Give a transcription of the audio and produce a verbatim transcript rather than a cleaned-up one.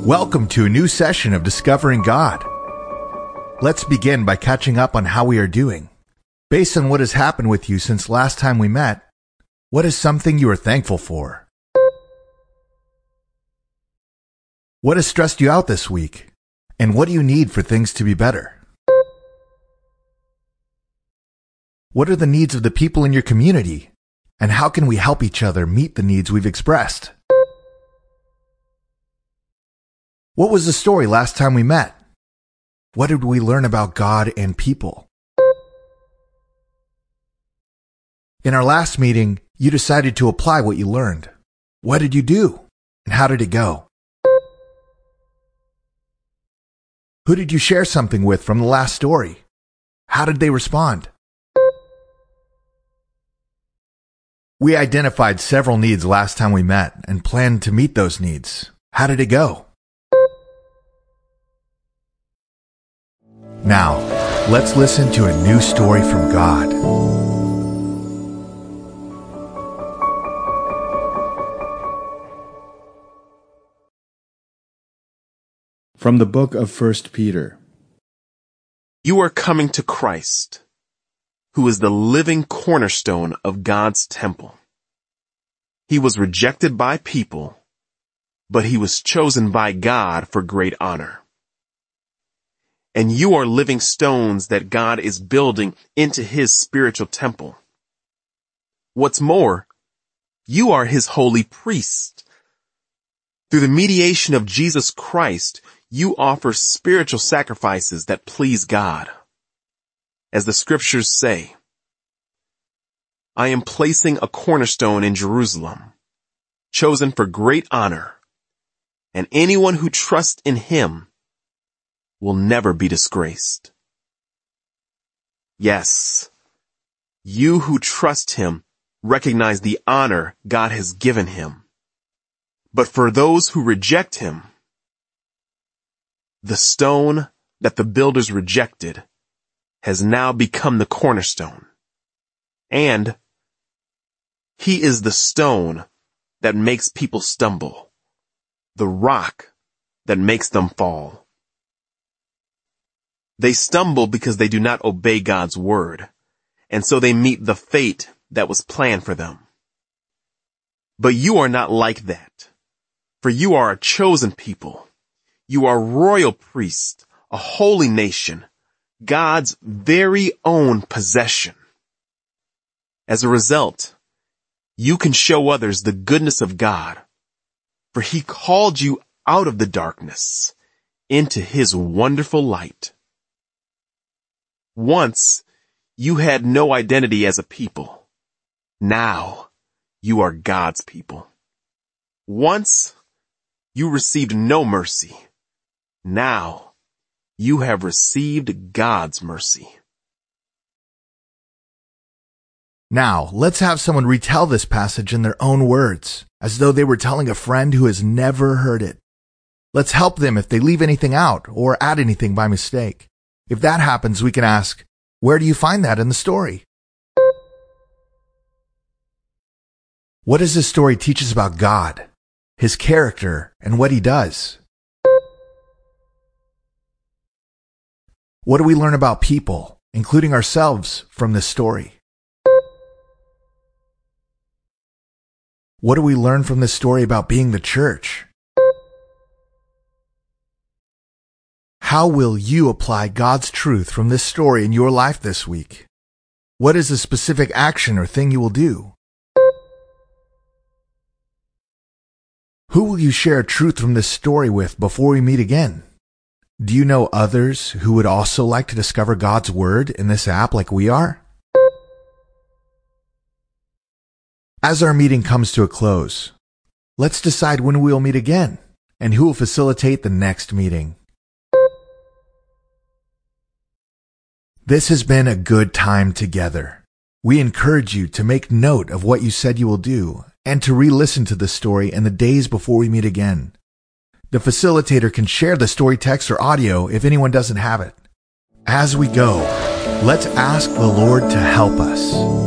Welcome to a new session of Discovering God. Let's begin by catching up on how we are doing. Based on what has happened with you since last time we met, what is something you are thankful for? What has stressed you out this week? And what do you need for things to be better? What are the needs of the people in your community? And how can we help each other meet the needs we've expressed? What was the story last time we met? What did we learn about God and people? In our last meeting, you decided to apply what you learned. What did you do? And how did it go? Who did you share something with from the last story? How did they respond? We identified several needs last time we met and planned to meet those needs. How did it go? Now, let's listen to a new story from God. From the book of First Peter. You are coming to Christ, who is the living cornerstone of God's temple. He was rejected by people, but he was chosen by God for great honor. And you are living stones that God is building into his spiritual temple. What's more, you are his holy priest. Through the mediation of Jesus Christ, you offer spiritual sacrifices that please God. As the scriptures say, I am placing a cornerstone in Jerusalem, chosen for great honor, and anyone who trusts in him will never be disgraced. Yes, you who trust him recognize the honor God has given him. But for those who reject him, the stone that the builders rejected has now become the cornerstone. And he is the stone that makes people stumble, the rock that makes them fall. They stumble because they do not obey God's word, and so they meet the fate that was planned for them. But you are not like that, for you are a chosen people. You are royal priests, a holy nation, God's very own possession. As a result, you can show others the goodness of God, for he called you out of the darkness into his wonderful light. Once, you had no identity as a people. Now, you are God's people. Once, you received no mercy. Now, you have received God's mercy. Now, let's have someone retell this passage in their own words, as though they were telling a friend who has never heard it. Let's help them if they leave anything out or add anything by mistake. If that happens, we can ask, where do you find that in the story? What does this story teach us about God, his character, and what he does? What do we learn about people, including ourselves, from this story? What do we learn from this story about being the church? How will you apply God's truth from this story in your life this week? What is a specific action or thing you will do? Who will you share truth from this story with before we meet again? Do you know others who would also like to discover God's word in this app like we are? As our meeting comes to a close, let's decide when we will meet again and who will facilitate the next meeting. This has been a good time together. We encourage you to make note of what you said you will do and to re-listen to the story in the days before we meet again. The facilitator can share the story text or audio if anyone doesn't have it. As we go, let's ask the Lord to help us.